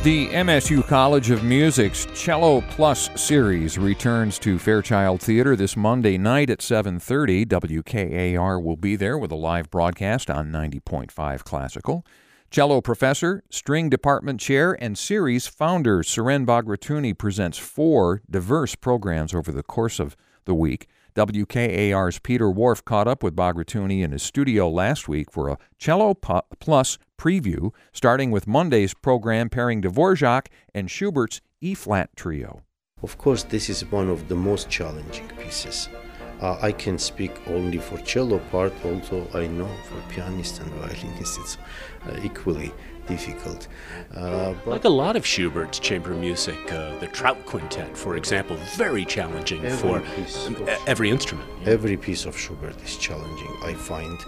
The MSU College of Music's Cello Plus series returns to Fairchild Theater this Monday night at 7:30. WKAR will be there with a live broadcast on 90.5 Classical. Cello professor, string department chair, and series founder Suren Bagratuni presents 4 diverse programs over the course of the week. WKAR's Peter Wharf caught up with Bagratuni in his studio last week for a Cello Plus preview, starting with Monday's program pairing Dvorak and Schubert's E-flat trio. Of course, this is one of the most challenging pieces. I can speak only for cello part, although I know for pianist and violinist it's equally difficult. Like a lot of Schubert's chamber music, the Trout Quintet, for example, very challenging for every instrument. Yeah. Every piece of Schubert is challenging, I find.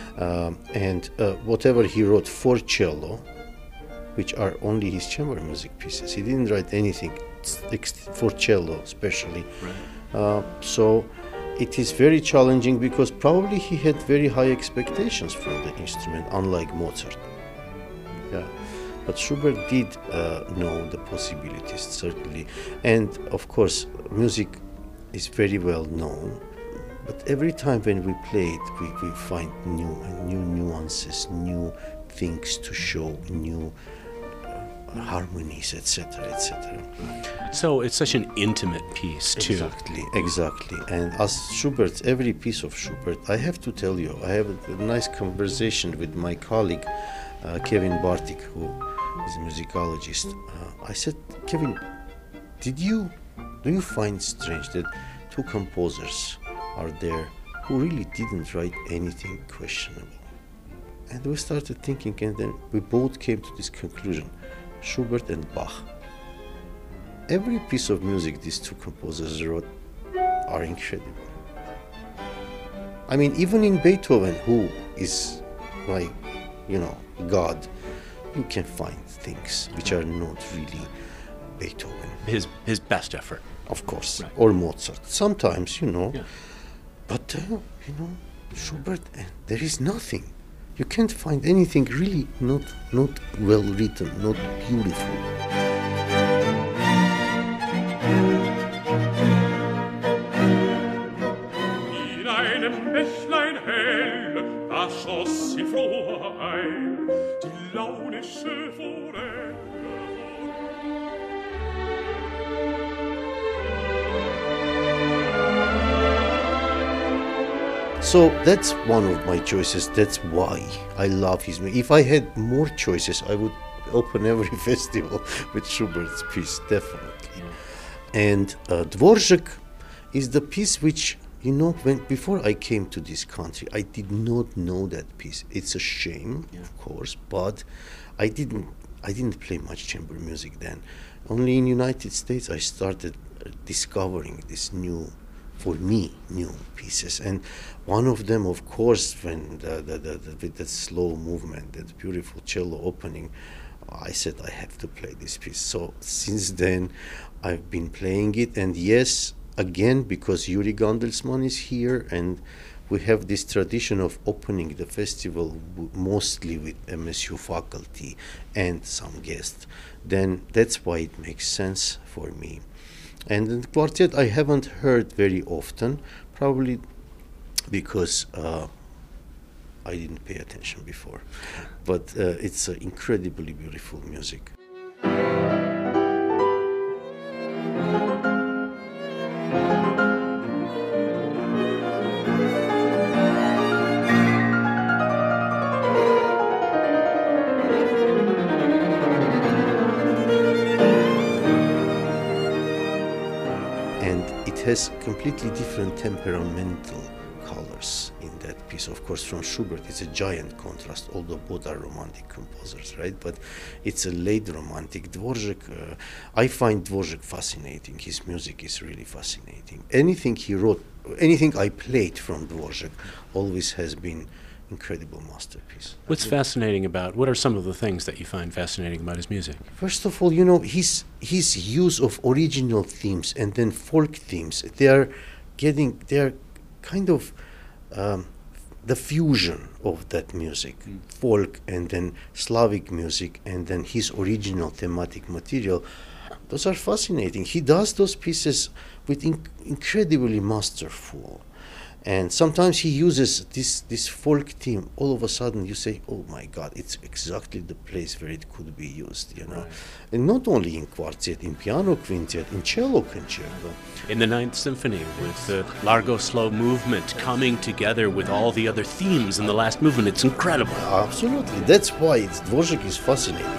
And whatever he wrote for cello, which are only his chamber music pieces, he didn't write anything for cello especially. Right. So it is very challenging because probably he had very high expectations from the instrument, unlike Mozart. Yeah, but Schubert did know the possibilities, certainly. And of course, music is very well known. But every time when we play it, we find new nuances, new things to show, new harmonies, etc., etc. So it's such an intimate piece, too. Exactly. And as Schubert, every piece of Schubert, I have to tell you, I have a nice conversation with my colleague, Kevin Bartik, who is a musicologist. I said, Kevin, do you find strange that 2 composers are there who really didn't write anything questionable? And we started thinking, and then we both came to this conclusion: Schubert and Bach. Every piece of music these 2 composers wrote are incredible. I mean, even in Beethoven, who is my, God, you can find things which are not really Beethoven. His best effort. Of course, right. Or Mozart. Sometimes, Yeah. But, Schubert, there is nothing. You can't find anything really not well written, not beautiful. In einem Bächlein hell, da schoss in froher Eil die launische Forelle. So that's one of my choices. That's why I love his music. If I had more choices, I would open every festival with Schubert's piece, definitely. Yeah. And Dvorak is the piece which, before I came to this country, I did not know that piece. It's a shame, of course, but I didn't play much chamber music then. Only in United States I started discovering this new pieces, and one of them, of course, when with that slow movement, that beautiful cello opening, I said I have to play this piece. So since then, I've been playing it, and yes, again, because Yuri Gondelsman is here, and we have this tradition of opening the festival mostly with MSU faculty and some guests, then that's why it makes sense for me. And the quartet I haven't heard very often, probably because I didn't pay attention before. But it's incredibly beautiful music. Has completely different temperamental colors in that piece. Of course, from Schubert, it's a giant contrast, although both are romantic composers, right? But it's a late romantic. Dvorak, I find Dvorak fascinating. His music is really fascinating. Anything he wrote, anything I played from Dvorak always has been incredible masterpiece. What are some of the things that you find fascinating about his music? First of all, his use of original themes and then folk themes. They are kind of the fusion of that music, folk and then Slavic music and then his original thematic material, those are fascinating. He does those pieces with incredibly masterful. And sometimes he uses this folk theme. All of a sudden you say, oh my God, it's exactly the place where it could be used, you know. Right. And not only in quartet, in piano quintet, in cello concerto. In the Ninth Symphony, with the Largo slow movement coming together with all the other themes in the last movement, it's incredible. Absolutely. That's why Dvorak is fascinating.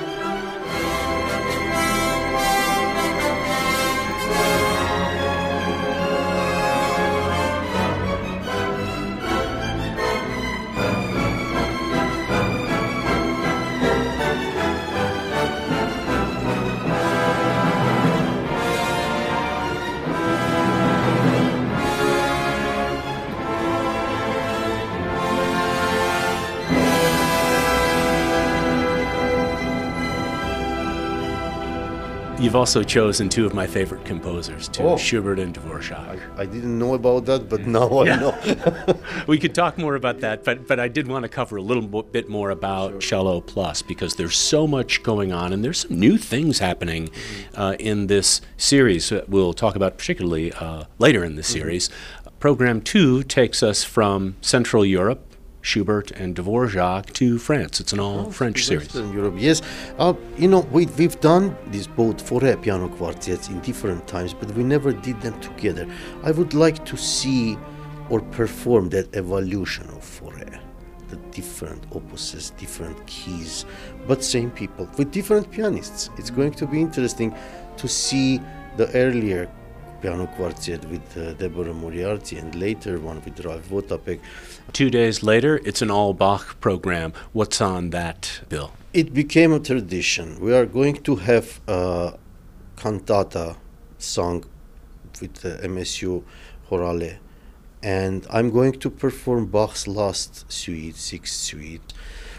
You've also chosen two of my favorite composers, too, Schubert and Dvorak. I didn't know about that, but now I know. We could talk more about that, but I did want to cover a little bit more about Cello Plus, because there's so much going on, and there's some new things happening in this series that we'll talk about particularly later in the series. Program 2 takes us from Central Europe, Schubert and Dvorak, to France. It's an all-French series. Europe, yes. You know, we've done these both Fauré piano quartets in different times, but we never did them together. I would like to see or perform that evolution of Fauré, the different opuses, different keys, but same people with different pianists. It's going to be interesting to see the earlier piano quartet with Deborah Moriarty and later one with Ralph Votapek. 2 days later, it's an all-Bach program. What's on that bill? It became a tradition. We are going to have a cantata sung with the MSU Chorale, and I'm going to perform Bach's last suite, sixth suite.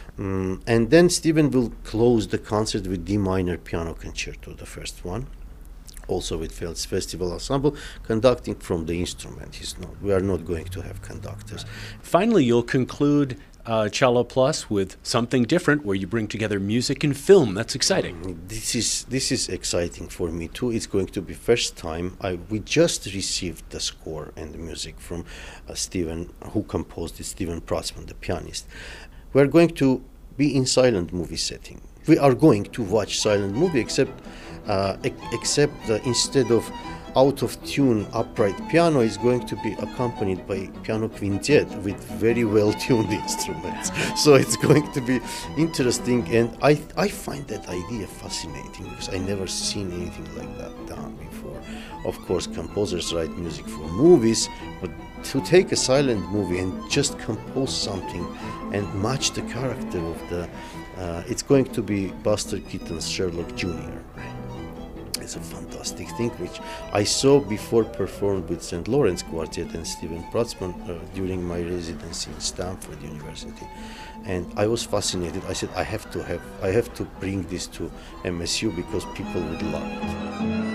And then Stephen will close the concert with D minor piano concerto, the first one. Also with Pfalz Festival Ensemble, conducting from the instrument. We are not going to have conductors. Finally, you'll conclude Cello Plus with something different, where you bring together music and film. That's exciting. This is exciting for me too. It's going to be first time. We just received the score and the music from Stephen, who composed it, Stephen Protzman, the pianist. We're going to be in silent movie setting. We are going to watch silent movie, except instead of out-of-tune upright piano, is going to be accompanied by piano quintet with very well-tuned instruments. So it's going to be interesting, and I find that idea fascinating, because I never seen anything like that done before. Of course, composers write music for movies, but to take a silent movie and just compose something and match the character of the it's going to be Buster Keaton's Sherlock Jr. It's a fantastic thing, which I saw before performed with St. Lawrence Quartet and Stephen Protzman during my residency in Stanford University, and I was fascinated. I said I have to bring this to MSU because people would love it.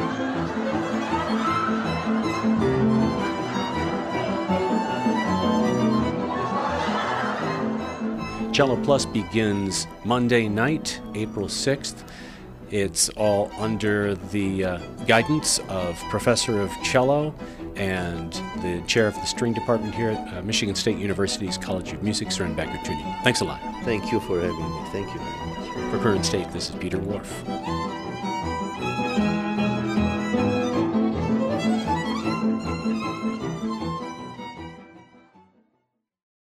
Cello Plus begins Monday night, April 6th. It's all under the guidance of Professor of Cello and the chair of the string department here at Michigan State University's College of Music, Søren Bakker-Thuney. Thanks a lot. Thank you for having me. Thank you very much. For Current State, this is Peter Whorf.